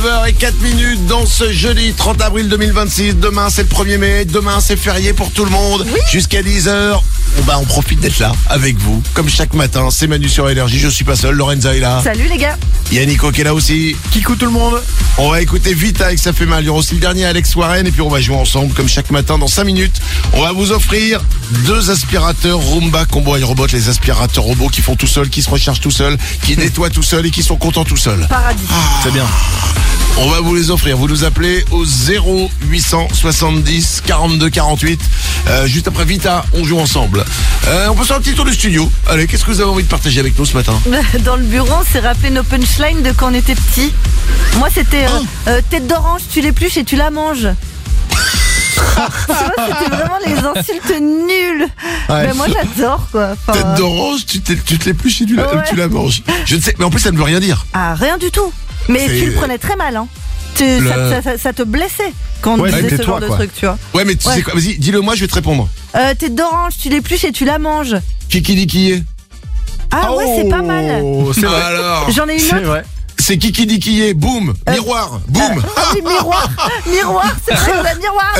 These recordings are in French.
9h04 dans ce jeudi 30 avril 2026. Demain c'est le 1er mai, demain c'est férié pour tout le monde. Oui. Jusqu'à 10h, on profite d'être là avec vous. Comme chaque matin, c'est Manu sur Énergie, je suis pas seul, Lorenza est là. Salut les gars. Il y a Nico qui est là aussi. Kikou tout le monde. On va écouter Vita avec Ça fait mal. Il y aura aussi le dernier Alex Warren et puis on va jouer ensemble comme chaque matin dans 5 minutes. On va vous offrir 2 aspirateurs Roomba Combo iRobot, les aspirateurs robots qui font tout seuls, qui se rechargent tout seuls, qui nettoient tout seuls et qui sont contents tout seuls. Paradis. C'est bien. On va vous les offrir. Vous nous appelez au 0870 42 48. Juste après Vita, on joue ensemble. On peut faire un petit tour du studio. Allez, qu'est-ce que vous avez envie de partager avec nous ce matin? Dans le bureau, on s'est rappelé nos punchlines de quand on était petit. Moi, c'était tête d'orange, tu l'épluches et tu la manges. Tu vois, c'était vraiment les insultes nulles. Ouais. Mais moi, j'adore quoi. Enfin, Tête d'orange, tu te l'épluches et tu Ouais. la manges. Je ne sais, mais en plus ça ne veut rien dire. Ah, rien du tout. Mais C'est- tu le prenais très mal, hein. Ça te blessait quand on Ouais, disait c'était ce toi, genre de quoi. truc, tu vois. Ouais, mais tu sais quoi, vas-y, dis-le moi, je vais te répondre. Tête d'orange, tu l'épluches et tu la manges. Qui dit qui est? Ah ouais, c'est pas mal. C'est vrai. Alors, J'en ai une C'est autre. vrai. c'est qui dit qui est? Boum, miroir, boum. Ah oui, miroir, c'est vrai, la miroir.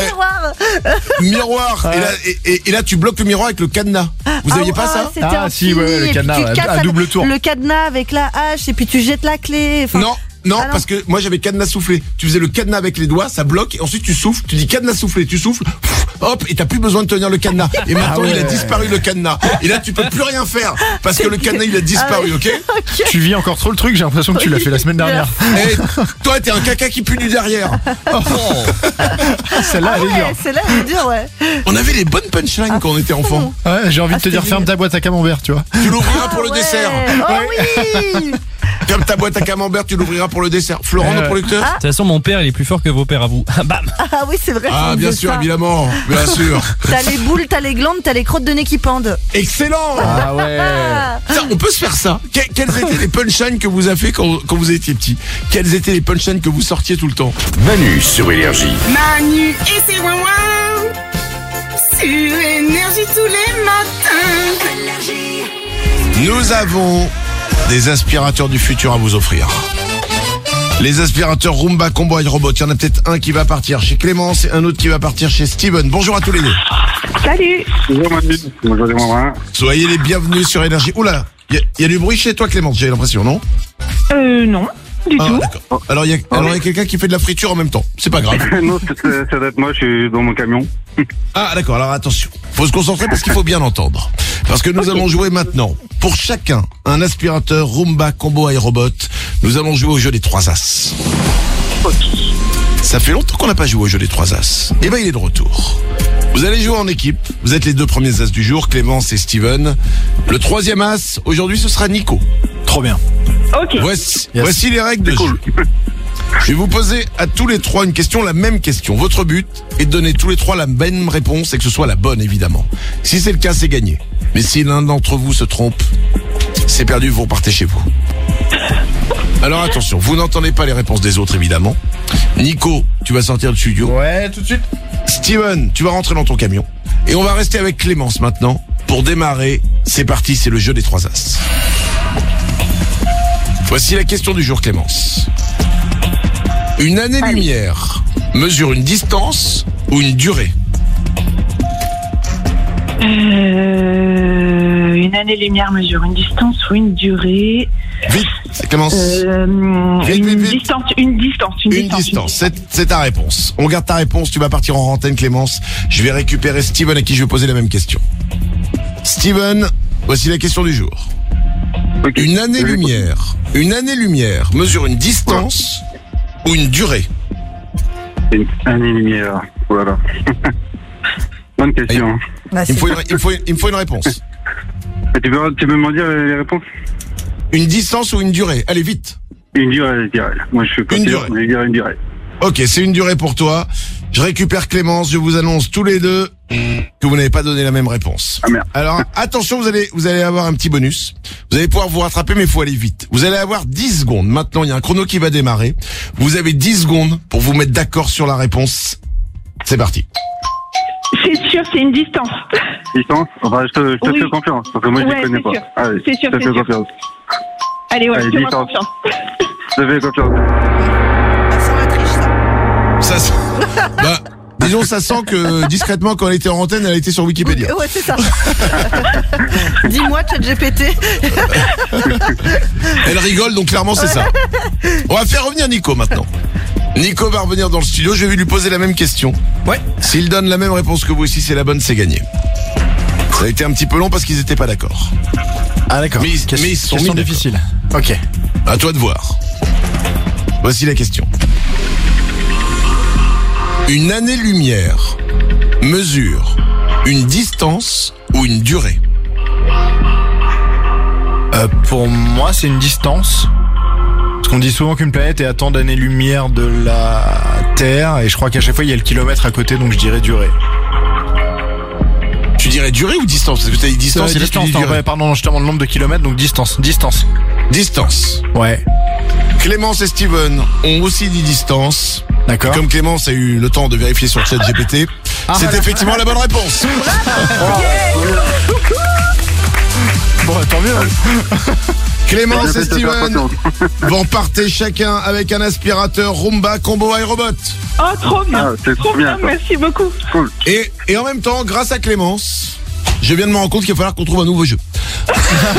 Miroir. Et là, tu bloques le miroir avec le cadenas. Vous aviez pas ça? C'était Ah, si, infini, ouais, le et puis cadenas, tu ouais, casses à double tour. Le cadenas avec la hache et puis tu jettes la clé. Enfin, Non, Ah non. parce que moi j'avais cadenas soufflé. Tu faisais le cadenas avec les doigts, ça bloque, et ensuite tu souffles, tu dis cadenas soufflé, tu souffles, hop, et t'as plus besoin de tenir le cadenas. Et maintenant ouais. il a disparu le cadenas. Et là tu peux plus rien faire, parce que le cadenas il a disparu, ok? Tu vis encore trop le truc, j'ai l'impression que tu l'as fait la semaine dernière. Et toi t'es un caca qui pue du derrière. Celle-là, elle est dure. ouais, c'est là, elle est dure, ouais. On avait les bonnes punchlines quand on était enfant. Ouais, j'ai envie de te dire, c'était ferme ta boîte à camembert, tu vois. Tu l'ouvriras pour le Ouais. dessert. Oh oui. Ferme ta boîte à camembert, tu l'ouvriras pour le dessert. Florent, Ouais. notre producteur? De toute façon, mon père, il est plus fort que vos pères à vous. Bam. Ah oui, c'est vrai. Ah, tu bien disais sûr, ça. évidemment, bien sûr. T'as les boules, t'as les glandes, t'as les crottes de nez qui pendent. Excellent. Ah ouais. Ah. Tiens, on peut se faire ça. Quelles étaient les punchlines que vous avez fait quand vous étiez petit? Quelles étaient les punchlines que vous sortiez tout le temps? Manu sur Énergie. Manu et ses ouin sur Énergie tous les matins. Nous avons des aspirateurs du futur à vous offrir. Les aspirateurs Roomba Combo iRobot. Il y en a peut-être un qui va partir chez Clémence et un autre qui va partir chez Steven. Bonjour à tous les deux. Salut. Bonjour Manu, bonjour les mamans. Soyez les bienvenus sur Énergie. Oula, il y a du bruit chez toi Clémence, j'ai l'impression, non? Non, du Ah, tout. d'accord. Alors il y a quelqu'un qui fait de la friture en même temps. C'est pas grave. Non, ça doit être moi, je suis dans mon camion. Ah d'accord, alors attention. Faut se concentrer parce qu'il faut bien entendre. Parce que nous allons jouer maintenant, pour chacun, un aspirateur Roomba Combo iRobot. Nous allons jouer au jeu des 3 As. Ça fait longtemps qu'on n'a pas joué au jeu des 3 As. Et ben il est de retour. Vous allez jouer en équipe. Vous être les 2 premiers As du jour, Clémence et Steven. Le 3e As, aujourd'hui ce sera Nico. Trop bien. Ok. Voici les règles de jeu. Je vais vous poser à tous les 3 une question, la même question. Votre but est de donner tous les 3 la même réponse et que ce soit la bonne, évidemment. Si c'est le cas, c'est gagné. Mais si l'un d'entre vous se trompe, c'est perdu, vous repartez chez vous. Alors attention, vous n'entendez pas les réponses des autres, évidemment. Nico, tu vas sortir du studio. Ouais, tout de suite. Steven, tu vas rentrer dans ton camion. Et on va rester avec Clémence maintenant. Pour démarrer, c'est parti, c'est le jeu des 3 As. Voici la question du jour, Clémence. Une année-lumière mesure une distance ou une durée? Une année-lumière mesure une distance ou une durée. Vite, ça commence. Vite, vite, vite. Une distance. Une distance, c'est ta réponse. On garde ta réponse, tu vas partir en antenne Clémence. Je vais récupérer Steven à qui je vais poser la même question. Steven, voici la question du jour. Ok. Une année-lumière mesure une distance ou une durée? Une année-lumière, voilà. Bonne question. Bah, Il me faut une réponse. Tu peux m'en dire les réponses? Une distance ou une durée? Allez, vite. Une durée, je dirais. Moi, je suis pas Une sûr, durée. mais je dirais une durée. Ok, c'est une durée pour toi. Je récupère Clémence, je vous annonce tous les deux que vous n'avez pas donné la même réponse. Ah merde. Alors, attention, vous allez avoir un petit bonus. Vous allez pouvoir vous rattraper, mais il faut aller vite. Vous allez avoir 10 secondes. Maintenant, il y a un chrono qui va démarrer. Vous avez 10 secondes pour vous mettre d'accord sur la réponse. C'est parti. C'est sûr, c'est une distance. Distance? Enfin, je te Oui. fais confiance, parce que moi, je Ouais, ne connais c'est pas. sûr. Allez, C'est sûr, je te c'est fais sûr. confiance. Allez, ouais, Allez, fais-moi distance. confiance. Je te fais confiance. Ça, bah, disons, ça sent que discrètement, quand elle était en antenne, elle était sur Wikipédia. Ouais, c'est ça. Dis-moi, ChatGPT. Elle rigole, donc clairement, c'est ça. On va faire revenir Nico maintenant. Nico va revenir dans le studio, je vais lui poser la même question. Ouais. S'il donne la même réponse que vous aussi, c'est la bonne, c'est gagné. Ça a été un petit peu long parce qu'ils étaient pas d'accord. Ah d'accord. Mais ils se sont mis Question d'accord. difficile. Ok. À toi de voir. Voici la question. Une année-lumière mesure une distance ou une durée? Pour moi, c'est une distance. Parce qu'on dit souvent qu'une planète est à tant d'années-lumière de la Terre, et je crois qu'à chaque fois il y a le kilomètre à côté, donc je dirais durée. Tu dirais durée ou distance? Parce que tu as dit distance et là tu Distance, dis non, durée. ouais, pardon, justement le nombre de kilomètres, donc distance. Distance. Distance. Ouais. Clémence et Steven ont aussi dit distance. D'accord. Comme Clémence a eu le temps de vérifier sur ChatGPT, c'est effectivement la bonne réponse. Bon, tant mieux. Clémence et J'ai fait faire Steven confiance. vont partir chacun avec un aspirateur Roomba Combo iRobot. Oh, trop bien. Ah, c'est trop bien, ça. Merci beaucoup. Cool. Et en même temps, grâce à Clémence, je viens de me rendre compte qu'il va falloir qu'on trouve un nouveau jeu. Faut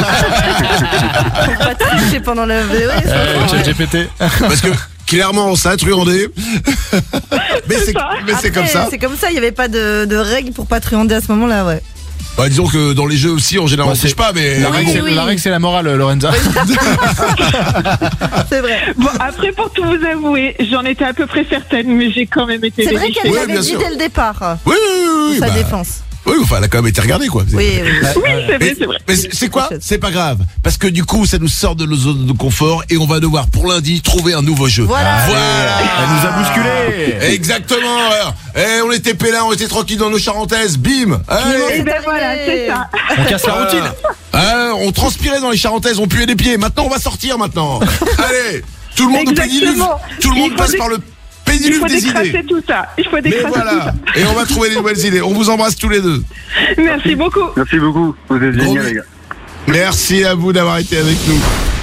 pas tricher pendant la vidéo. ChatGPT. Parce que clairement, ça a truandé. Mais c'est comme ça. C'est comme ça, il n'y avait pas de règles pour pas truander à ce moment-là, ouais. Bah, disons que dans les jeux aussi, en général, on triche pas, mais... La Oui, règle, c'est- oui. la règle, c'est la morale, Lorenza. C'est vrai. Bon, après, pour tout vous avouer, j'en étais à peu près certaine, mais j'ai quand même été C'est vrai vérifiée. qu'elle Oui, l'avait bien dit sûr. dès le départ. Oui, oui, Sa bah, défense. oui, enfin, elle a quand même été regardée, quoi. Oui, oui. Oui, c'est vrai, c'est vrai. Mais c'est quoi? C'est pas grave. Parce que du coup, ça nous sort de nos zones de confort et on va devoir, pour lundi, trouver un nouveau jeu. Voilà. Elle nous a bousculé. Exactement. Alors. On était pélins, on était tranquilles dans nos charentaises. Bim. Allez. Et ben voilà, c'est ça. On casse la routine. On transpirait dans les charentaises, on puait des pieds. Maintenant, on va sortir maintenant. Allez. Tout le monde au pédiluve. Exactement. Tout le monde Il faut passe dé- par le Il pédiluve faut des idées. décrasser tout ça. Il faut Mais décrasser tout voilà. ça. Et on va trouver des nouvelles idées. On vous embrasse tous les deux. Merci beaucoup. Merci beaucoup. Vous êtes Gros géniaux, bisous. les gars. Merci à vous d'avoir été avec nous.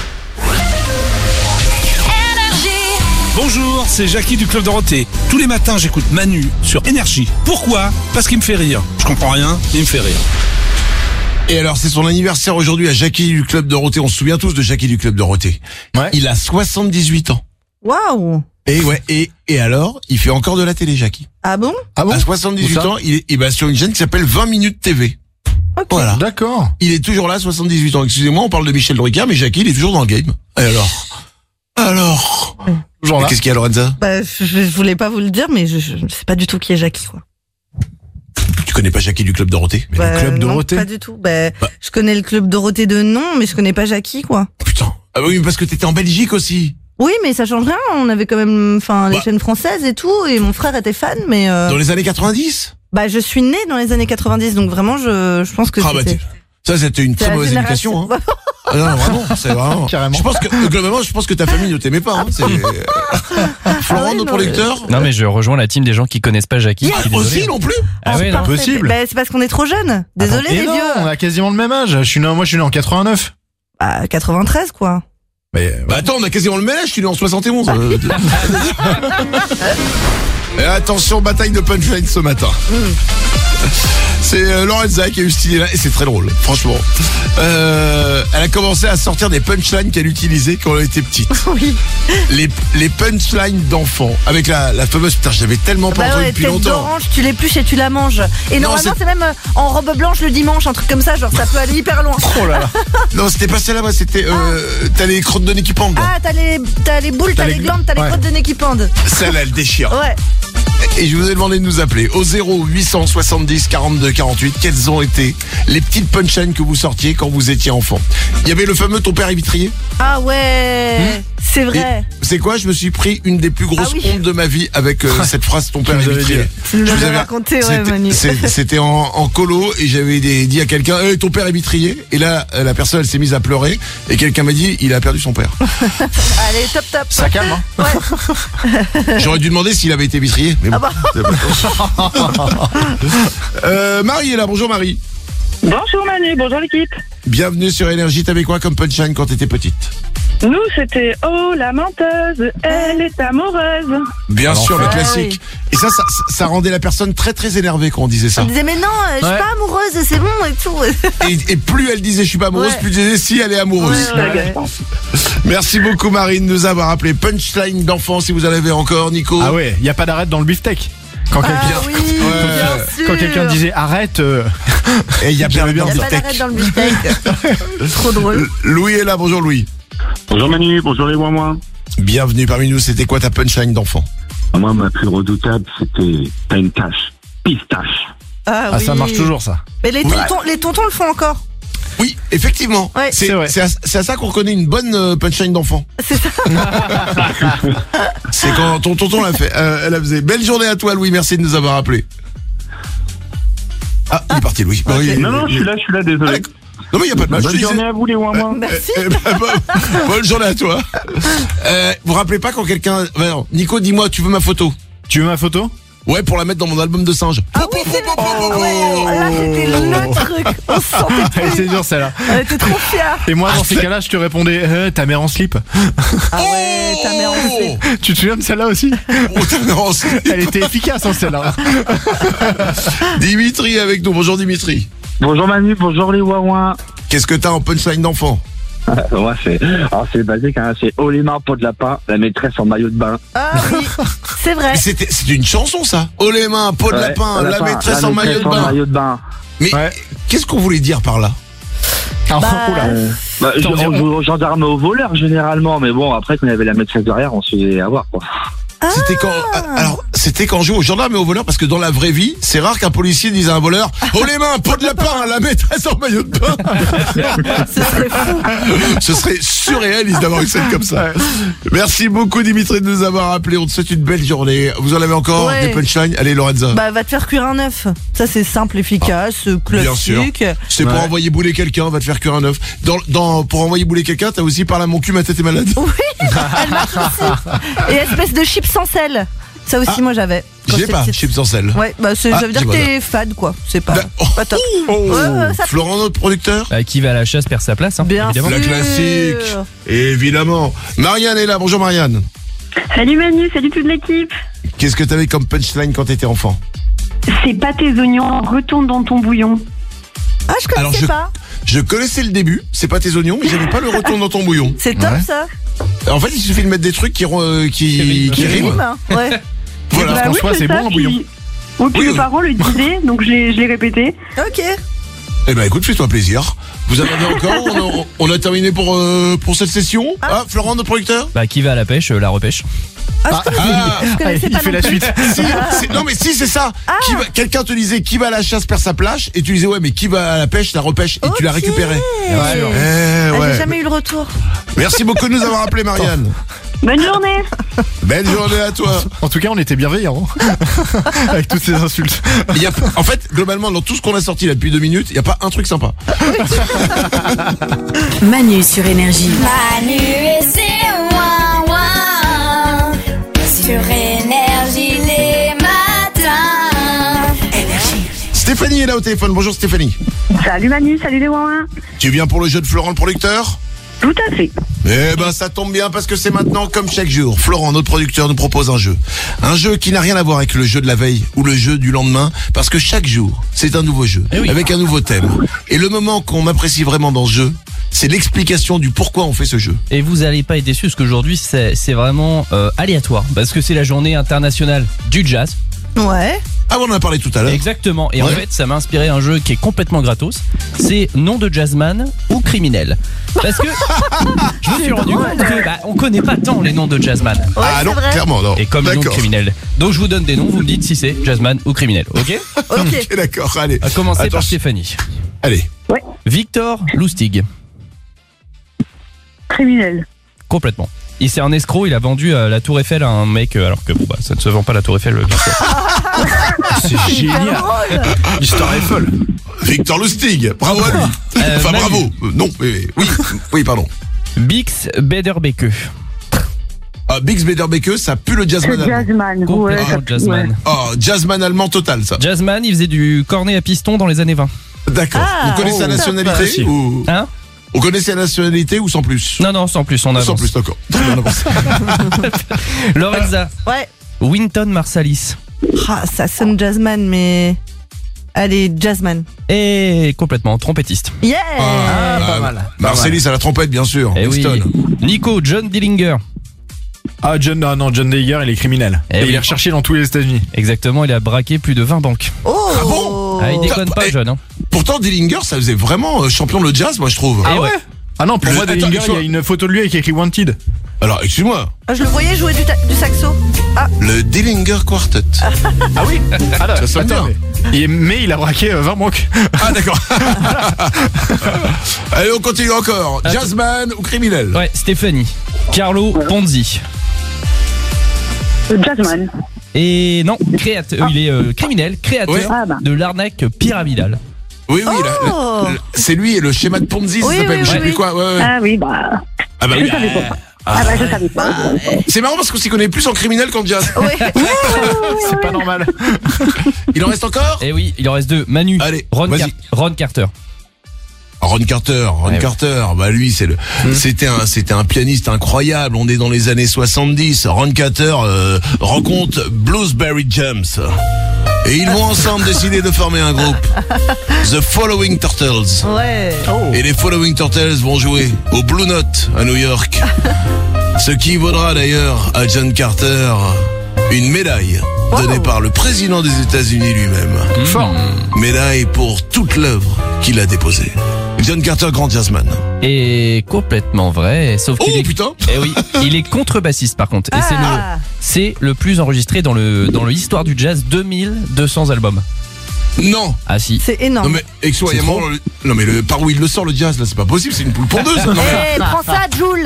Bonjour, c'est Jackie du Club Dorothée. Tous les matins, j'écoute Manu sur Énergie. Pourquoi? Parce qu'il me fait rire. Je comprends rien, mais il me fait rire. Et alors, c'est son anniversaire aujourd'hui à Jackie du Club Dorothée. On se souvient tous de Jackie du Club Dorothée. Ouais. Il a 78 ans. Waouh. Et ouais, et alors, il fait encore de la télé, Jackie. Ah bon? Ah bon? À 78 Où ça ans, il est sur une chaîne qui s'appelle 20 minutes TV. Ok. Voilà. D'accord. Il est toujours là, 78 ans. Excusez-moi, on parle de Michel Drucker, mais Jackie, il est toujours dans le game. Et alors Genre là. Qu'est-ce qu'il y a, Lorenza? Bah, je voulais pas vous le dire, mais je sais pas du tout qui est Jackie, quoi. Tu connais pas Jackie du Club Dorothée? Mais le Club non, Dorothée. pas du tout. Bah, Bah. je connais le club Dorothée de nom, mais je connais pas Jackie, quoi. Putain. Ah oui, parce que t'étais en Belgique aussi. Oui, mais ça change rien. On avait quand même, les Bah. chaînes françaises et tout, et mon frère était fan, mais Dans les années 90? bah, je suis née dans les années 90, donc vraiment, je pense que Ah bah, c'était. ça, c'était une c'est très la mauvaise génération. éducation, hein. Ah non, vraiment, c'est vraiment. Carrément. Je pense que, globalement, je pense que ta famille ne t'aimait pas, hein. C'est... Florent, oui, notre non, producteur? Non, mais je rejoins la team des gens qui connaissent pas Jackie. Je suis désolé. Aussi, non plus? Ah ouais, non. Parfait. Impossible. Bah, c'est parce qu'on est trop jeunes. Désolé, Et les non, vieux. on a quasiment le même âge. Moi, je suis né en 89. Bah, 93, quoi. Mais Bah attends, on a quasiment le même âge, je suis né en 71. Et attention, bataille de punchline ce matin. C'est Lorenza qui a eu cette idée-là, et c'est très drôle, franchement. Elle a commencé à sortir des punchlines qu'elle utilisait quand elle était petite. Oui. Les punchlines d'enfants, avec la fameuse... Putain, je l'avais tellement pas Bah entendu ouais, depuis tête longtemps. d'orange, tu l'épluches et tu la manges. Et Non, normalement, c'est même en robe blanche le dimanche, un truc comme ça, genre ça peut aller hyper loin. oh là là. Non, c'était pas celle-là, moi, c'était... T'as les crottes de nez qui pendent, là. Ah, t'as les boules, t'as les glandes, t'as les ouais. crottes de nez qui pendent. Celle-là, elle déchire. Ouais. Et je vous ai demandé de nous appeler au 0870 42 48. Quelles ont été les petites punchlines que vous sortiez quand vous étiez enfant? Il y avait le fameux ton père est vitrier. Ah ouais, c'est Et vrai. c'est quoi? Je me suis pris une des plus grosses Ah oui. hontes de ma vie avec cette phrase ton père nous est avais vitrier. dit. Tu nous Je vous l'avais avais- raconté, ouais, c'était- Manu. C'était en colo et j'avais dit à quelqu'un ton père est vitrier. Et là la personne elle s'est mise à pleurer et quelqu'un m'a dit il a perdu son père. Allez, top, top. Ça calme, hein. J'aurais dû demander s'il avait été vitrier. Mais bon. Ah bah. Marie est là, bonjour Marie. Bonjour Manu, bonjour l'équipe. Bienvenue sur Énergie. T'avais quoi comme punchline quand t'étais petite? Nous, c'était Oh, la menteuse, elle est amoureuse. Bien sûr, le Ah, classique. Et ça rendait la personne très très énervée quand on disait ça. Elle disait mais non, je suis Ouais. pas amoureuse, c'est bon et tout. Et plus elle disait je suis pas amoureuse, Ouais. plus elle disait si elle est amoureuse. Ouais. Merci beaucoup Marine de nous avoir appelé. Punchline d'enfant si vous en avez encore, Nico. Ah ouais, y a pas d'arrêt dans le beefsteak. Quand Ah quelqu'un oui, bien sûr. quand quelqu'un disait arrête, Et il y a bien J'avais bien Il y a le pas d'arrêt beefsteak. dans le beefsteak. Trop drôle. Louis est là, bonjour Louis. Bonjour Manu, bonjour les moi. Bienvenue parmi nous, c'était quoi ta punchline d'enfant? Moi, ma plus redoutable, c'était t'as une tâche. Pistache. Ah, ah oui. ça marche toujours ça. Mais les tontons le font encore. Oui, effectivement. Ouais. C'est C'est vrai. c'est à ça qu'on reconnaît une bonne punchline d'enfant. C'est ça. C'est quand ton tonton l'a fait. Elle a faisait. Belle journée à toi Louis, merci de nous avoir appelé. Ah, il est parti Louis. Bah, oui, Non, je suis là, désolé. non mais il n'y a pas de mal. Bonne journée à vous les moi. Merci. Bonne journée à toi. Vous vous rappelez pas quand quelqu'un... non, Nico, dis-moi, tu veux ma photo? Tu veux ma photo? Ouais, pour la mettre dans mon album de singe. Ah oui, c'est vrai. Ah ouais, là, c'était le truc. On se sentait Allez, plus. c'est dur celle-là. On était trop fiers. Et moi dans ces cas-là je te répondais ta mère en slip. Ah ouais, ta mère en slip. Tu te souviens de celle-là aussi? Oh, ta mère en slip. Elle était efficace hein, celle-là. Dimitri avec nous. Bonjour Dimitri. Bonjour Manu, bonjour les Wawa. Qu'est-ce que t'as en punchline d'enfant? Moi, c'est basique, hein. C'est haut les mains, pot de lapin, la maîtresse en maillot de bain. Ah oui, c'est vrai. Mais c'était une chanson ça. Oh les mains, peau de Ouais, lapin, la lapin, maîtresse en maillot de bain. maillot de bain. Mais Ouais. qu'est-ce qu'on voulait dire par là? Ah, Bah, oula. On joue aux gendarmes aux voleurs généralement, mais bon, après, quand il y avait la maîtresse derrière, on se faisait avoir, quoi. C'était quand alors c'était quand on jouait aux gendarmes et aux voleurs parce que dans la vraie vie, c'est rare qu'un policier dise à un voleur "Oh les mains, peau de lapin, la maîtresse en maillot de bain." ce serait fou. Ce serait surréaliste d'avoir une scène comme ça. Merci beaucoup Dimitri de nous avoir appelé. On te souhaite une belle journée. Vous en avez encore Ouais. des punchlines? Allez Lorenza. Bah, va te faire cuire un œuf. Ça, c'est simple, efficace, Bien sûr. classique. C'est pour Ouais. envoyer bouler quelqu'un, va te faire cuire un œuf. Pour envoyer bouler quelqu'un, t'as aussi parlé à mon cul, ma tête est malade. Oui, elle marche aussi. Et espèce de chips sans sel. Ça aussi, moi, j'avais. quand J'ai j'étais pas, petite. chips sans sel. Ouais, bah, ça veut dire j'ai que pas t'es fade, quoi. C'est pas, Oh. pas top. Oh. Ouais, ça- Florent, notre producteur. Bah, qui va à la chasse perd sa place, hein, Bien évidemment. La sûr. classique. Évidemment. Marianne est là. Bonjour Marianne. Salut Manu, salut toute l'équipe. Qu'est-ce que t'avais comme punchline quand t'étais enfant? C'est pas tes oignons, retourne dans ton bouillon. Ah, je connaissais Alors, pas. Je connaissais le début, c'est pas tes oignons, mais j'avais pas le retour dans ton bouillon. C'est top, Ouais. ça. En fait, il suffit de mettre des trucs qui riment. Rime. Ouais. Voilà. Bah, François, c'est ça, bon, un bouillon. puis- Oui, puis Oui, mes oui. parents le disaient, donc je l'ai répété. Ok. Eh ben écoute, fais-toi plaisir. Vous en avez encore? On a terminé pour cette session. Ah, Florent, notre producteur? Bah, qui va à la pêche, la repêche. Ah, je connaissais il pas fait non la plus. suite. Si, non mais si c'est ça. Quelqu'un te disait qui va à la chasse perd sa plage et tu disais ouais mais qui va à la pêche la repêche et tu la Ok. récupérais. Bien sûr. Eh Ah, ouais. j'ai jamais eu le retour. Merci beaucoup de nous avoir appelé Marianne. Bonne journée. Belle journée à toi. En tout cas, on était bienveillants avec toutes ces insultes. En fait, globalement, dans tout ce qu'on a sorti là depuis 2 minutes, il n'y a pas un truc sympa. Manu sur Énergie. Manu et ses ouin-ouin sur Énergie les matins. Stéphanie est là au téléphone. Bonjour Stéphanie. Salut Manu, salut les ouin. Tu viens pour le jeu de Florent le producteur? Tout à fait. Eh ben ça tombe bien parce que c'est maintenant comme chaque jour. Florent, notre producteur, nous propose un jeu. Un jeu qui n'a rien à voir avec le jeu de la veille ou le jeu du lendemain parce que chaque jour, c'est un nouveau jeu oui. avec un nouveau thème. Et le moment qu'on apprécie vraiment dans ce jeu, c'est l'explication du pourquoi on fait ce jeu. Et vous allez pas être déçus parce qu'aujourd'hui, c'est vraiment aléatoire. Parce que c'est la journée internationale du jazz. Ouais. Ah, on en a parlé tout à l'heure. Exactement. Et en Ouais. fait, ça m'a inspiré un jeu qui est complètement gratos. C'est nom de jazzman ou criminel. Parce que je me suis rendu compte que on connaît pas tant les noms de jazzman. Ouais, Ah c'est non, vrai. clairement non. Et comme les noms de D'accord. criminels. Donc je vous donne des noms, vous me dites si c'est jazzman ou criminel. Ok? Ok. Ok, d'accord, allez. À commencer par Attention. Stéphanie. Allez. Victor Lustig. Criminel. Complètement. C'est un escroc, il a vendu la Tour Eiffel à un mec, alors que bon, bah, ça ne se vend pas la Tour Eiffel. C'est Hyper génial. drôle. L'histoire est folle. Victor Lustig, bravo à lui. Enfin Manu. bravo. Non, oui, pardon. Bix Bederbeke. Bix Bederbeke, ça pue le jazzman. C'est Jazzman. Complètement jazzman. Oh, jazzman allemand total ça. Jazzman, il faisait du cornet à piston dans les années 20. D'accord. Ah, Vous connaissez sa top. nationalité Facile. ou... Hein? On connaissait la nationalité ou sans plus? Non, sans plus, on avance. Sans plus, d'accord. Très bien avancé. Lorenza, Ouais. Wynton Marsalis. Ah, ça sonne jazzman, mais... Allez, jazzman. Et complètement trompettiste. Yeah. Pas mal. Marcelis à la trompette, bien sûr. Eh oui. Winston. Nico, John Dillinger. Ah, John Dillinger, il est criminel. Eh Et oui. il est recherché dans tous les États-Unis. Exactement, il a braqué plus de 20 banques. Oh. Ah bon? Ah, il déconne pas, Eh, John. Hein. Pourtant, Dillinger, ça faisait vraiment champion de le jazz, moi, je trouve. Ah ouais. Ah non, pour moi, Attends, Dillinger, excuse-moi. il y a une photo de lui avec écrit Wanted. Alors, excuse-moi, Ah, je le voyais jouer du saxo. le Dillinger Quartet. Ah oui. Alors, Ça sonne attends, bien. mais il a braqué 20 banques. Ah, d'accord. Allez, on continue encore. Attends. Jazzman ou criminel? Ouais, Stéphanie. Carlo Ponzi. Jazzman. Et non, créateur, il est criminel, créateur Ouais. Ah bah. de l'arnaque pyramidale. Oui, oui, Oh. c'est lui et le schéma de Ponzi, ça Oui, s'appelle. oui, Je sais oui, plus oui. quoi. Ouais, ouais. Ah oui, bah. Ah bah Je oui. savais pas. Ah bah je savais pas. C'est marrant parce qu'on s'y connaît plus en criminel qu'en jazz. Ouais. C'est pas normal. Il en reste encore? Et oui, il en reste 2. Manu. Allez, Ron, vas-y. Ron Carter. Ron Carter, Ouais. Carter, bah lui c'était un pianiste incroyable. On est dans les années 70. Ron Carter rencontre Bluesberry James et ils vont ensemble décider de former un groupe, The Following Turtles. Ouais. Et les Following Turtles vont jouer au Blue Note à New York. Ce qui vaudra d'ailleurs à John Carter une médaille donnée par le président des États-Unis lui-même. Fort. Médaille pour toute l'œuvre qu'il a déposée. John Carter, grand jazzman. Et complètement vrai, sauf qu'il Oh est... putain. Eh oui, il est contrebassiste par contre. Et Ah. c'est le plus enregistré dans l'histoire du jazz, 2200 albums. Non. Ah si. C'est Non énorme. mais excuse-moi, C'est trop. non mais par où il le sort le jazz là, c'est pas possible, c'est une poule pondeuse. Non, mais- Eh, prends ça, Jules.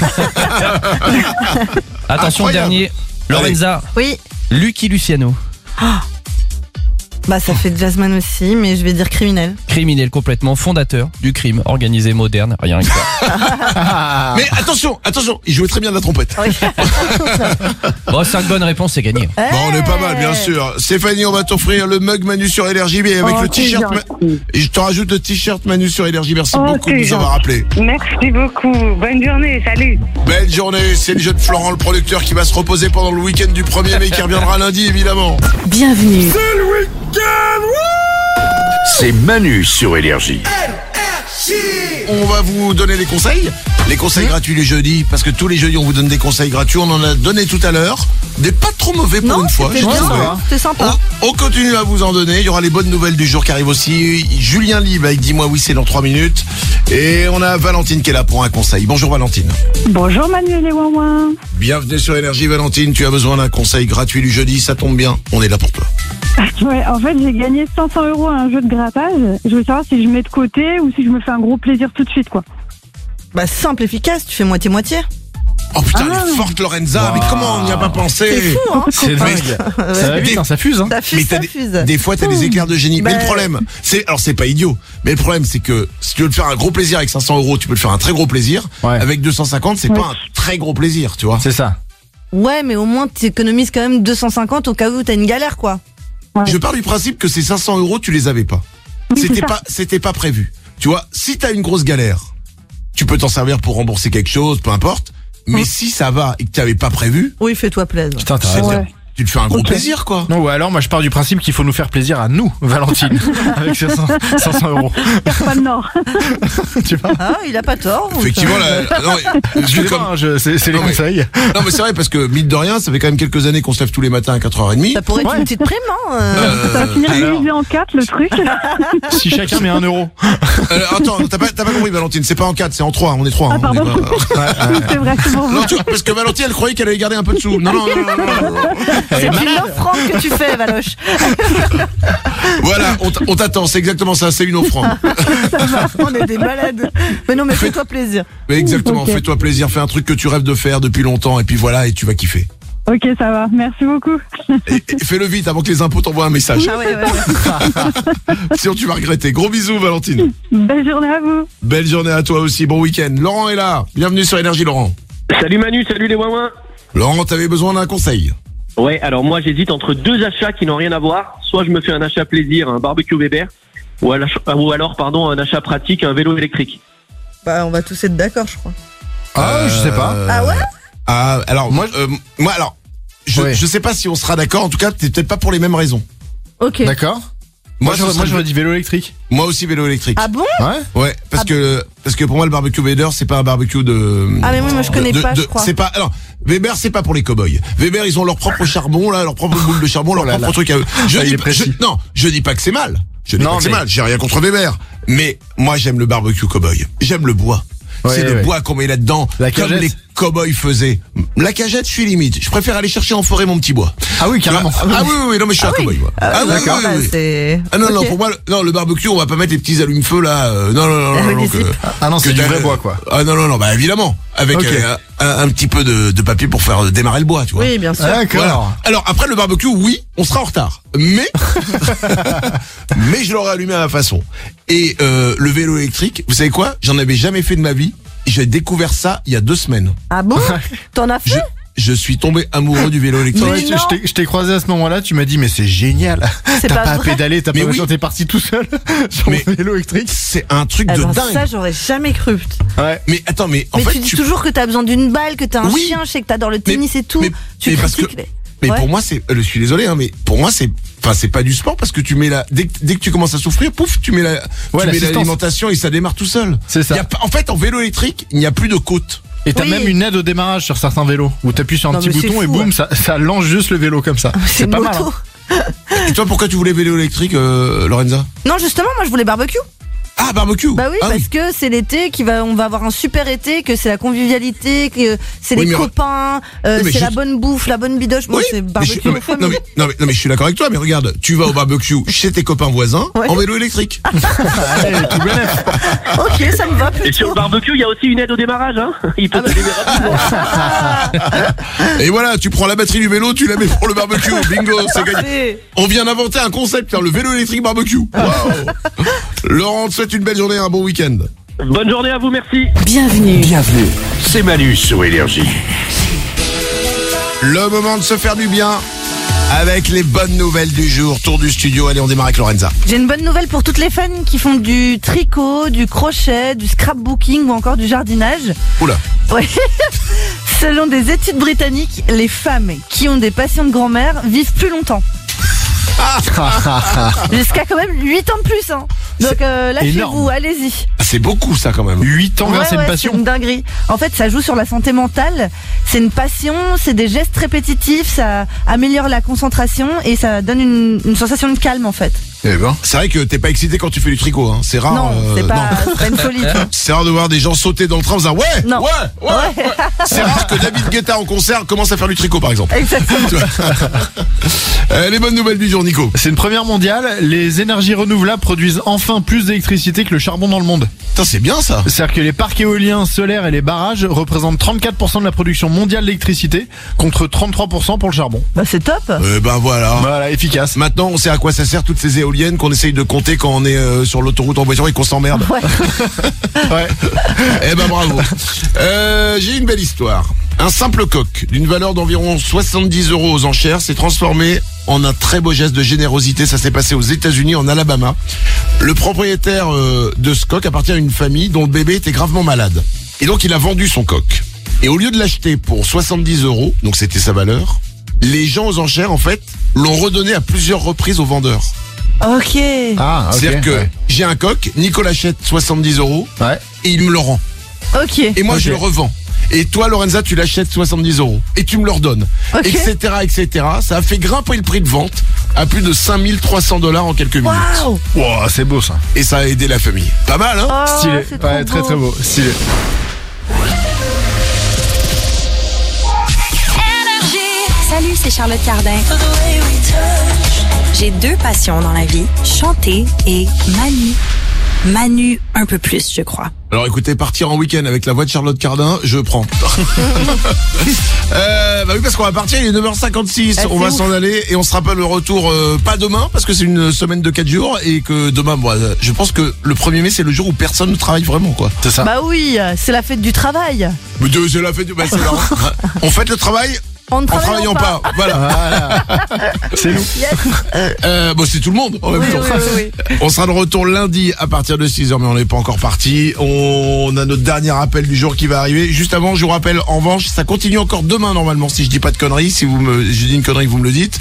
Attention, Incroyable. dernier. Lorenza, Oui. Lucky Luciano. Bah, ça fait jazzman aussi, mais je vais dire criminel. Criminel complètement, fondateur du crime organisé moderne, rien que ça. Mais attention, il jouait très bien de la trompette. Oui. Bon, 5 bonnes réponses, c'est gagné. Bon, on est pas mal, bien sûr. Stéphanie, on va t'offrir le mug Manu sur Énergie avec Oh, le t-shirt. c'est gentil. Et je te rajoute le t-shirt Manu sur Énergie. Merci Oh, beaucoup de c'est nous avoir gentil. rappelé. Merci beaucoup. Bonne journée. Salut. Belle journée. C'est le jeune Florent, le producteur, qui va se reposer pendant le week-end du 1er mai, qui reviendra lundi, évidemment. Bienvenue. C'est Manu sur Énergie. On va vous donner des conseils. Les conseils gratuits du jeudi, parce que tous les jeudis on vous donne des conseils gratuits. On en a donné tout à l'heure. Des pas trop mauvais pour Non, une fois. c'était je bien, trouve. c'était sympa. On continue à vous en donner. Il y aura les bonnes nouvelles du jour qui arrivent aussi. Julien Libre avec Dis-moi oui, c'est dans 3 minutes. Et on a Valentine qui est là pour un conseil. Bonjour Valentine. Bonjour Manuel et Wawa. Bienvenue sur Énergie Valentine. Tu as besoin d'un conseil gratuit du jeudi. Ça tombe bien. On est là pour toi. Ouais, en fait, j'ai gagné 500 € à un jeu de grattage. Je voulais savoir si je mets de côté ou si je me fais un gros plaisir tout de suite, quoi. Bah, simple, efficace, tu fais moitié-moitié. Oh putain, Ah. elle est forte Lorenza. Mais comment on n'y a pas pensé? C'est fou, hein. C'est dingue. Ça va vite, hein, ça fuse. Hein. Ça Mais fuse, t'as ça fuse. des fois t'as des éclairs de génie. Mais Bah, le problème, c'est pas idiot. Mais le problème, c'est que si tu veux te faire un gros plaisir avec 500 €, tu peux te faire un très gros plaisir. Ouais. Avec 250, c'est Ouais. pas un très gros plaisir, tu vois. C'est ça. Ouais, mais au moins, tu économises quand même 250 au cas où t'as une galère, quoi. Ouais. Je pars du principe que ces 500 €, tu les avais pas. Oui, c'est ça. C'était pas prévu. Tu vois, si t'as une grosse galère, tu peux t'en servir pour rembourser quelque chose, peu importe. Mais si ça va et que tu n'avais pas prévu, Oui, fais-toi plaisir. Putain, t'as c'est- raison. Ouais. tu te fais un gros Ok. plaisir, quoi. Non, ou alors, moi, je pars du principe qu'il faut nous faire plaisir à nous, Valentine, avec 500 €. Pas le Nord. Tu vois? Ah, il a pas tort. donc, Effectivement, non, Excusez-moi, hein, c'est les Non, mais- conseils. non, mais c'est vrai parce que mine de rien, ça fait quand même quelques années qu'on se lève tous les matins à 4h30. Ça pourrait être Ouais. une petite prime, hein. Ça va finir alors. divisé en 4, le truc. Si chacun met 1 €. Attends, t'as pas compris, Valentine. C'est pas en 4, c'est en 3. On est 3. Ah, pardon. C'est vrai, c'est pour vous. Non, tu vois, parce que Valentine, elle croyait qu'elle allait garder un peu de sous. Non, non, non, non, non, non. C'est une offrande que tu fais, Valoche. Voilà, on t'attend. C'est exactement ça. C'est une offrande. On est des malades. Mais non, mais fais-toi plaisir. Mais exactement. Ok. Fais-toi plaisir. Fais un truc que tu rêves de faire depuis longtemps. Et puis voilà, et tu vas kiffer. Ok, ça va. Merci beaucoup. Et fais-le vite avant que les impôts t'envoient un message. Ah ouais, ouais, ouais. Sinon, tu vas regretter. Gros bisous, Valentine. Belle journée à vous. Belle journée à toi aussi. Bon week-end. Laurent est là. Bienvenue sur Énergie, Laurent. Salut Manu, salut les Wawins. Laurent, t'avais besoin d'un conseil. Ouais, alors moi j'hésite entre deux achats qui n'ont rien à voir. Soit je me fais un achat plaisir, un barbecue Weber, ou alors un achat pratique, un vélo électrique. Bah, on va tous être d'accord, je crois. Je sais pas. Ah ouais? Alors moi, je sais pas si on sera d'accord. En tout cas, t'es peut-être pas pour les mêmes raisons. Ok. D'accord. Moi j'aurais dit vélo électrique. Moi aussi vélo électrique. Ah bon? Ouais, parce que pour moi le barbecue Weber c'est pas un barbecue de. Ah mais moi je connais pas, je crois. C'est pas. Alors Weber c'est pas pour les cow-boys. Weber ils ont leur propre charbon là, leur propre boule de charbon, leur propre truc à eux. Je dis pas que c'est mal. Je dis pas que c'est mal. J'ai rien contre Weber. Mais moi j'aime le barbecue cow-boy. J'aime le bois. C'est le bois qu'on met là-dedans, comme les cow-boys faisaient. La cagette, je suis limite. Je préfère aller chercher en forêt mon petit bois. Ah oui, carrément. Oui, non mais je suis un cow-boy. Moi. D'accord. Oui. Non, pour moi, le barbecue, on va pas mettre les petits allume-feu là. Non. C'est du vrai bois quoi. Ah non, bah évidemment, avec un petit peu de papier pour faire démarrer le bois, tu vois. Oui, bien sûr. D'accord. Voilà. Alors après le barbecue, oui, on sera en retard, mais je l'aurai allumé à ma façon. Et le vélo électrique, vous savez quoi? J'en avais jamais fait de ma vie. J'ai découvert ça il y a 2 semaines. Ah bon? T'en as fait? Je suis tombé amoureux du vélo électrique. Ouais, je t'ai croisé à ce moment-là, tu m'as dit mais c'est génial. C'est t'as pas pas à vrai. pédaler, t'as pas besoin, t'es parti tout seul sur le vélo électrique. C'est un truc de dingue. Ça j'aurais jamais cru. Ouais. Mais attends, en fait tu dis toujours que t'as besoin d'une balle, que t'as un chien, je sais que t'adores le tennis et tout. Mais pour moi je suis désolé mais pour moi c'est pas du sport parce que tu mets dès que tu commences à souffrir, pouf, tu mets l'alimentation et ça démarre tout seul. C'est ça. En fait en vélo électrique, il n'y a plus de côte. Et t'as même une aide au démarrage sur certains vélos où t'appuies sur un petit bouton et boum, ça lance juste le vélo comme ça. C'est pas moto. Mal. Et toi, pourquoi tu voulais vélo électrique, Lorenza? Non, justement, moi je voulais barbecue. Ah, barbecue. Bah oui, parce que c'est l'été on va avoir un super été, que c'est la convivialité, que c'est les copains, c'est la bonne bouffe, la bonne bidoche. Moi, c'est barbecue. Non mais je suis d'accord avec toi, mais regarde, tu vas au barbecue chez tes copains voisins en vélo électrique. Allez, tout bénef. Ok, ça me va plutôt. Et sur le barbecue, il y a aussi une aide au démarrage, hein. Il peut te démarrer rapidement. Et voilà, tu prends la batterie du vélo, tu la mets pour le barbecue. Bingo, c'est gagné. On vient d'inventer un concept, le vélo électrique barbecue. Wow. Laurent, te souhaite une belle journée, un bon week-end. Bonne journée à vous, merci. Bienvenue. C'est Manu sur Énergie. Le moment de se faire du bien avec les bonnes nouvelles du jour. Tour du studio, allez on démarre avec Lorenza. J'ai une bonne nouvelle pour toutes les fans qui font du tricot, du crochet, du scrapbooking ou encore du jardinage. Oula. Ouais. Selon des études britanniques, les femmes qui ont des passions de grand-mère vivent plus longtemps. Jusqu'à quand même 8 ans de plus, hein. Donc lâchez-vous, allez-y. C'est beaucoup ça quand même. 8 ans grâce à une passion. C'est une dinguerie. En fait, ça joue sur la santé mentale. C'est une passion, c'est des gestes répétitifs, ça améliore la concentration et ça donne une sensation de calme en fait. Eh ben, c'est vrai que t'es pas excité quand tu fais du tricot, hein. C'est rare. Non, c'est pas une folie. C'est rare de voir des gens sauter dans le train en disant ouais. C'est rare que David Guetta en concert commence à faire du tricot par exemple. Exactement. Les bonnes nouvelles du jour, Nico. C'est une première mondiale. Les énergies renouvelables produisent enfin plus d'électricité que le charbon dans le monde. Putain, c'est bien ça. C'est-à-dire que les parcs éoliens, solaires et les barrages représentent 34% de la production mondiale d'électricité contre 33% pour le charbon. Bah c'est top. Voilà. Voilà, efficace. Maintenant, on sait à quoi ça sert toutes ces éoliennes qu'on essaye de compter quand on est sur l'autoroute en voiture et qu'on s'emmerde. Ouais. Ouais. Eh ben bravo. J'ai une belle histoire. Un simple coq d'une valeur d'environ 70 € aux enchères s'est transformé en un très beau geste de générosité. Ça s'est passé aux États-Unis, en Alabama. Le propriétaire de ce coq appartient à une famille dont le bébé était gravement malade. Et donc il a vendu son coq. Et au lieu de l'acheter pour 70 €, donc c'était sa valeur, les gens aux enchères en fait l'ont redonné à plusieurs reprises au vendeur. Ok. Ah, ok. C'est-à-dire que j'ai un coq, Nico l'achète 70 € et il me le rend. Ok. Et moi je le revends. Et toi Lorenza tu l'achètes 70 € et tu me le redonnes, etc. Ça a fait grimper le prix de vente à plus de 5300 $ en quelques minutes. Wow, c'est beau ça. Et ça a aidé la famille. Pas mal hein. Stylé. Ouais, très très beau. Stylé. Salut, c'est Charlotte Cardin. J'ai 2 passions dans la vie, chanter et Manu un peu plus, je crois. Alors écoutez, partir en week-end avec la voix de Charlotte Cardin, je prends. Bah oui, parce qu'on va partir, il est 9h56, on va s'en aller et on se rappelle le retour pas demain parce que c'est une semaine de 4 jours et que demain, moi, je pense que le 1er mai c'est le jour où personne ne travaille vraiment quoi. C'est ça. Bah oui, c'est la fête du travail. C'est la fête du... Bah, c'est on fête le travail En travaillant pas. Voilà. C'est nous. Bon, c'est tout le monde en même temps. Oui. On sera de retour lundi à partir de 6h, mais on n'est pas encore parti. On a notre dernier appel du jour qui va arriver. Juste avant, je vous rappelle, en revanche, ça continue encore demain normalement, si je dis pas de conneries. Si je dis une connerie, vous me le dites.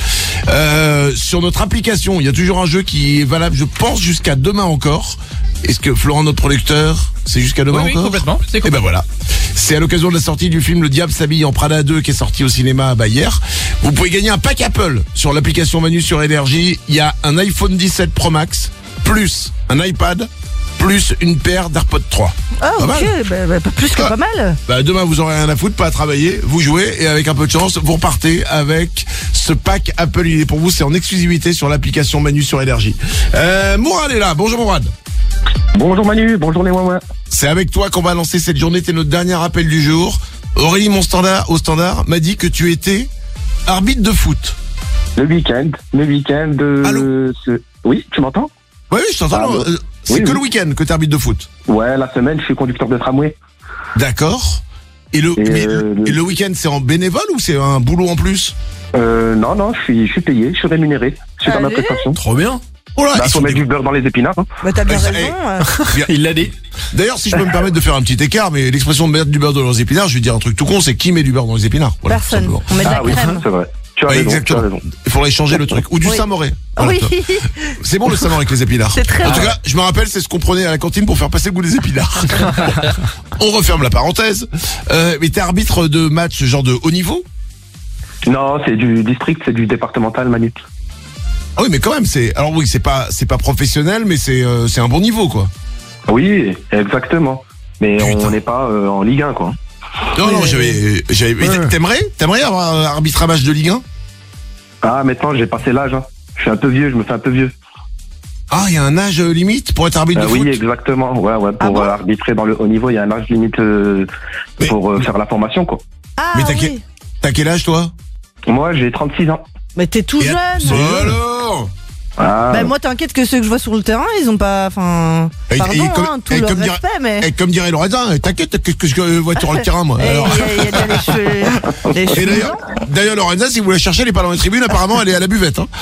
Sur notre application, il y a toujours un jeu qui est valable, je pense, jusqu'à demain encore. Est-ce que Florent, notre producteur, c'est jusqu'à demain encore? Oui, complètement. Et ben voilà. C'est à l'occasion de la sortie du film Le Diable s'habille en Prada 2 qui est sorti au cinéma hier. Vous pouvez gagner un pack Apple sur l'application Manu sur Énergie. Il y a un iPhone 17 Pro Max, plus un iPad, plus une paire d'AirPods 3. Ah ok, pas plus que pas mal. Demain vous aurez rien à foutre, pas à travailler, vous jouez et avec un peu de chance, vous repartez avec ce pack Apple. Il est pour vous, c'est en exclusivité sur l'application Manu sur Énergie. Mourad est là, bonjour Mourad. Bonjour Manu, bonjour les Wawa. C'est avec toi qu'on va lancer cette journée, t'es notre dernier appel du jour. Aurélie, mon standard, au standard, m'a dit que tu étais arbitre de foot. Le week-end. Allô Oui, tu m'entends? Oui, je t'entends. C'est le week-end que t'es arbitre de foot. Ouais, la semaine, je suis conducteur de tramway. D'accord. Et le week-end, c'est en bénévole ou c'est un boulot en plus? Non, je suis payé, je suis rémunéré. Je suis dans ma prestation. Trop bien. Oh là, faut mettre du beurre dans les épinards. Hein. T'as bien raison. Il l'a dit. D'ailleurs, si je peux me permettre de faire un petit écart, mais l'expression de mettre du beurre dans les épinards, je vais dire un truc tout con, c'est qui met du beurre dans les épinards? Voilà, personne. On met de la crème. C'est vrai. Tu as raison, exactement. tu as raison. Il faudrait changer le truc. Ou du Saint-Moré. Voilà, oui. C'est bon le Saint-Moré avec les épinards. C'est très En tout cas, je me rappelle, c'est ce qu'on prenait à la cantine pour faire passer le goût des épinards. On referme la parenthèse. Mais t'es arbitre de match genre de haut niveau? Non, c'est du district, c'est du départemental, Manu. Ah oui, mais quand même, alors oui, c'est pas professionnel, mais c'est un bon niveau, quoi. Oui, exactement. Mais on n'est pas en Ligue 1, quoi. Non, j'avais. T'aimerais avoir arbitre un match de Ligue 1? Ah, maintenant, j'ai passé l'âge, hein. Je suis un peu vieux, je me fais un peu vieux. Ah, il y a un âge limite pour être arbitre de foot? Oui, exactement. Ouais, pour arbitrer dans le haut niveau, il y a un âge limite pour faire la formation, quoi. Ah, mais t'as quel âge, toi? Moi, j'ai 36 ans. Mais t'es tout jeune. Alors moi, t'inquiète que ceux que je vois sur le terrain, ils ont pas. Enfin. Pardon, tout leur respect, mais. Et comme dirait Lorenza, t'inquiète que je vois sur le terrain, moi. Il y a déjà les cheveux. Et d'ailleurs, Lorenza, si vous la cherchez, elle est pas dans les tribunes, apparemment, elle est à la buvette. Hein.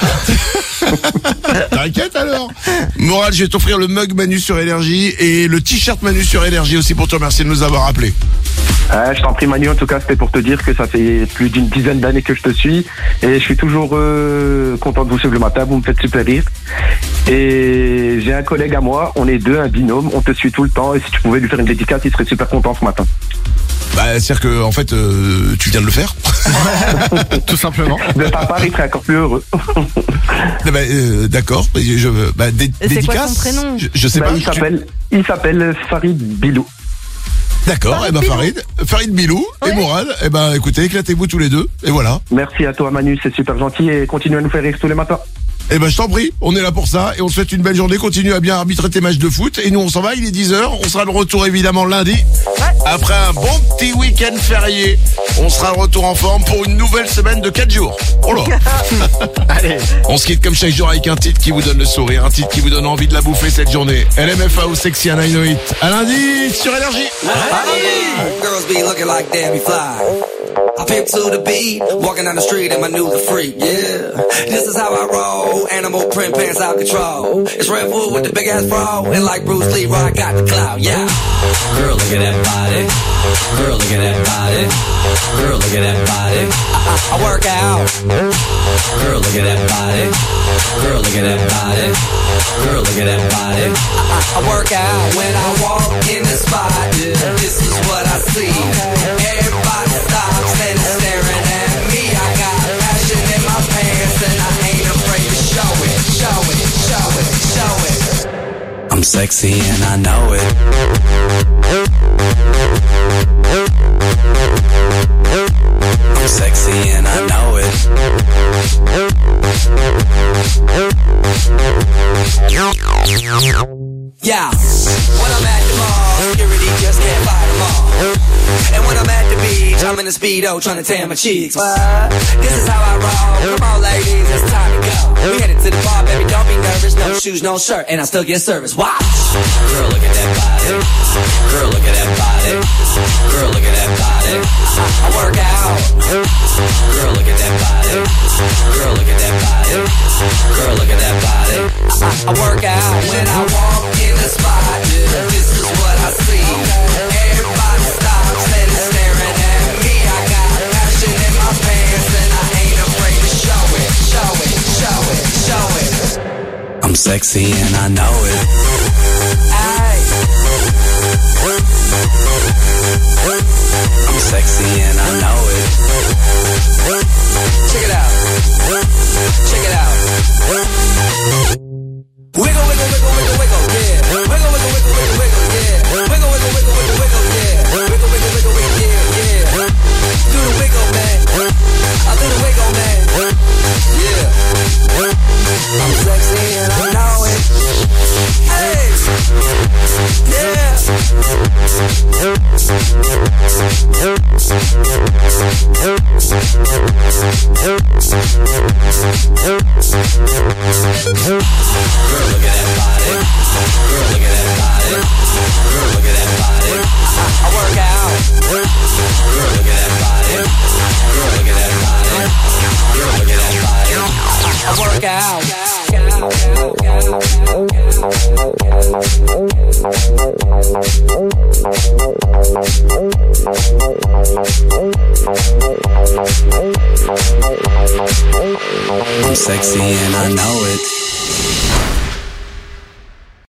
T'inquiète alors. Moral, je vais t'offrir le mug Manu sur Énergie et le t-shirt Manu sur Énergie aussi pour te remercier de nous avoir appelés. Je t'en prie Manu, en tout cas c'était pour te dire que ça fait plus d'une dizaine d'années que je te suis et je suis toujours content de vous suivre le matin, vous me faites super rire. Et j'ai un collègue à moi, on est deux, un binôme, on te suit tout le temps et si tu pouvais lui faire une dédicace, il serait super content ce matin. C'est-à-dire que en fait tu viens de le faire. Tout simplement. De ta part, il serait encore plus heureux. D'accord. C'est quoi son prénom? Je sais pas. Il s'appelle Farid Bilou. D'accord, Farid Bilou et Mourad, écoutez, éclatez-vous tous les deux, et voilà. Merci à toi Manu, c'est super gentil et continue à nous faire rire tous les matins. Je t'en prie, on est là pour ça et on te souhaite une belle journée, continue à bien arbitrer tes matchs de foot et nous on s'en va, il est 10h, on sera de retour évidemment lundi. Après un bon petit week-end férié, on sera de retour en forme pour une nouvelle semaine de 4 jours. Oh là. Allez, on se quitte comme chaque jour avec un titre qui vous donne le sourire, un titre qui vous donne envie de la bouffer cette journée. LMFA ou Sexy and I Know It. À lundi sur Énergie. Girls be looking like Debbie Fly. I pimp to the beat, walking down the street and my new the freak, yeah. This is how I roll, animal print pants out control. It's Red Bull with the big ass bra, and like Bruce Lee, I got the clout, yeah. Girl, look at that body. Girl, look at that body. Girl, look at that body. I work out. Girl, look at that body. Girl, look at that body. Girl, look at that body. I work out when I walk in the spot. This is what I see. Everybody stops and is staring at me. I got passion in my pants and I ain't afraid to show it, show it, show it, show it. I'm sexy and I know it. I'm sexy and I know it. Yeah, when I'm at the mall, security just can't fight them all. And when I'm at the beach, I'm in a Speedo trying to tan my cheeks. What? This is how I roll. Come on, ladies, it's time to go. We headed to the bar, baby, don't be nervous. No shoes, no shirt, and I still get service. Watch. Girl, look at that body. Girl, look at that body. Girl, look at that body. I work out. Girl, look at that body. Girl, look at that body. Girl, look at that body. I work out when I walk in the spot. This is what I see. Everybody stops and is staring at me. I got passion in my pants and I ain't afraid to show it. Show it, show it, show it. I'm sexy and I know it. Aye. I'm sexy and I know it. Check it out. Check it out. Wiggle, wiggle, wiggle, wiggle, wiggle, yeah. Wiggle, wiggle, wiggle, wiggle, wiggle, yeah. Wiggle, wiggle, wiggle, wiggle, wiggle, yeah. Wiggle, wiggle, wiggle, wiggle, yeah, yeah. Do the wiggle, man. I do the wiggle, man. Yeah. I'm sexy and I know it. Hey. Yeah. Girl, look at that body. Girl, look at that body. Girl, look at that body. I work out. Girl, look at that body. Girl, look at that body. Girl, look at that body. I work out. I'm sexy and I know it.